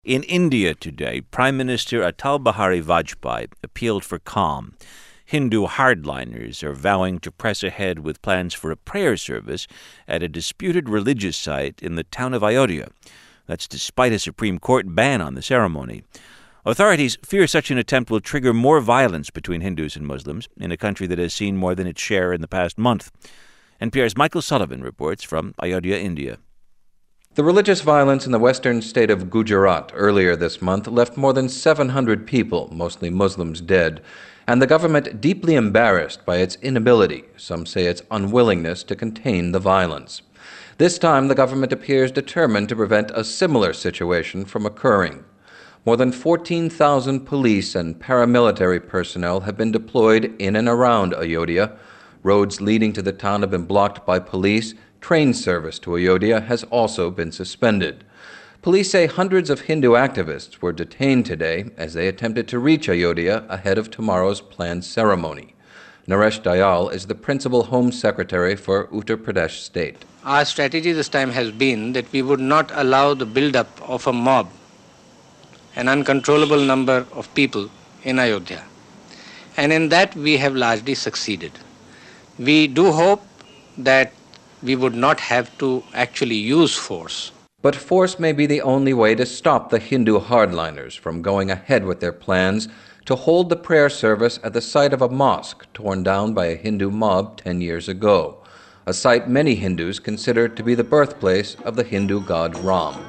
In India today, Prime Minister Atal Bihari Vajpayee appealed for calm. Hindu hardliners are vowing to press ahead with plans for a prayer service at a disputed religious site in the town of Ayodhya. That's despite a Supreme Court ban on the ceremony. Authorities fear such an attempt will trigger more violence between Hindus and Muslims in a country that has seen more than its share in the past month. NPR's Michael Sullivan reports from Ayodhya, India. The religious violence in the western state of Gujarat earlier this month left more than 700 people, mostly Muslims, dead, and the government deeply embarrassed by its inability, some say its unwillingness, to contain the violence. This time, the government appears determined to prevent a similar situation from occurring. More than 14,000 police and paramilitary personnel have been deployed in and around Ayodhya. Roads leading to the town have been blocked by police. Train service to Ayodhya has also been suspended. Police say hundreds of Hindu activists were detained today as they attempted to reach Ayodhya ahead of tomorrow's planned ceremony. Naresh Dayal is the principal Home Secretary for Uttar Pradesh State. Our strategy this time has been that we would not allow the build-up of a mob, an uncontrollable number of people in Ayodhya. And in that we have largely succeeded. We do hope that we would not have to actually use force. But force may be the only way to stop the Hindu hardliners from going ahead with their plans to hold the prayer service at the site of a mosque torn down by a Hindu mob 10 years ago, a site many Hindus consider to be the birthplace of the Hindu god Ram.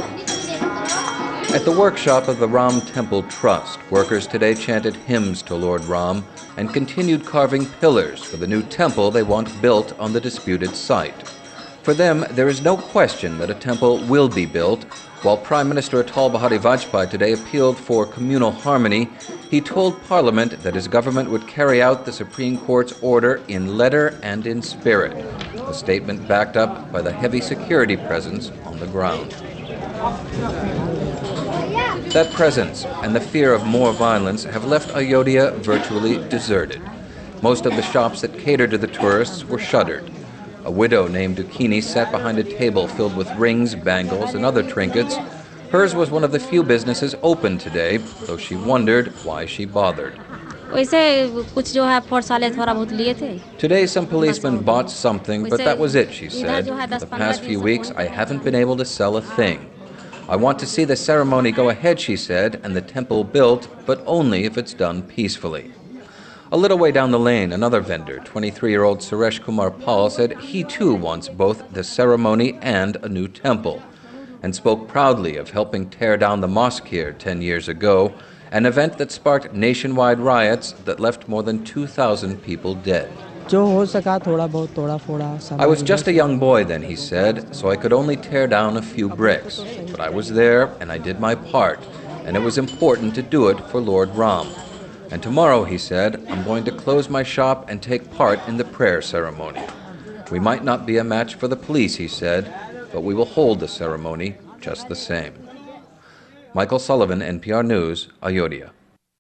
At the workshop of the Ram Temple Trust, workers today chanted hymns to Lord Ram and continued carving pillars for the new temple they want built on the disputed site. For them, there is no question that a temple will be built. While Prime Minister Atal Bihari Vajpayee today appealed for communal harmony, he told Parliament that his government would carry out the Supreme Court's order in letter and in spirit, a statement backed up by the heavy security presence on the ground. That presence and the fear of more violence have left Ayodhya virtually deserted. Most of the shops that cater to the tourists were shuttered. A widow named Dukini sat behind a table filled with rings, bangles, and other trinkets. Hers was one of the few businesses open today, though she wondered why she bothered. Today some policemen bought something, but that was it, she said. For the past few weeks, I haven't been able to sell a thing. I want to see the ceremony go ahead, she said, and the temple built, but only if it's done peacefully. A little way down the lane, another vendor, 23-year-old Suresh Kumar Pal, said he too wants both the ceremony and a new temple, and spoke proudly of helping tear down the mosque here 10 years ago, an event that sparked nationwide riots that left more than 2,000 people dead. I was just a young boy then, he said, so I could only tear down a few bricks. But I was there and I did my part, and it was important to do it for Lord Ram. And tomorrow, he said, I'm going to close my shop and take part in the prayer ceremony. We might not be a match for the police, he said, but we will hold the ceremony just the same. Michael Sullivan, NPR News, Ayodhya.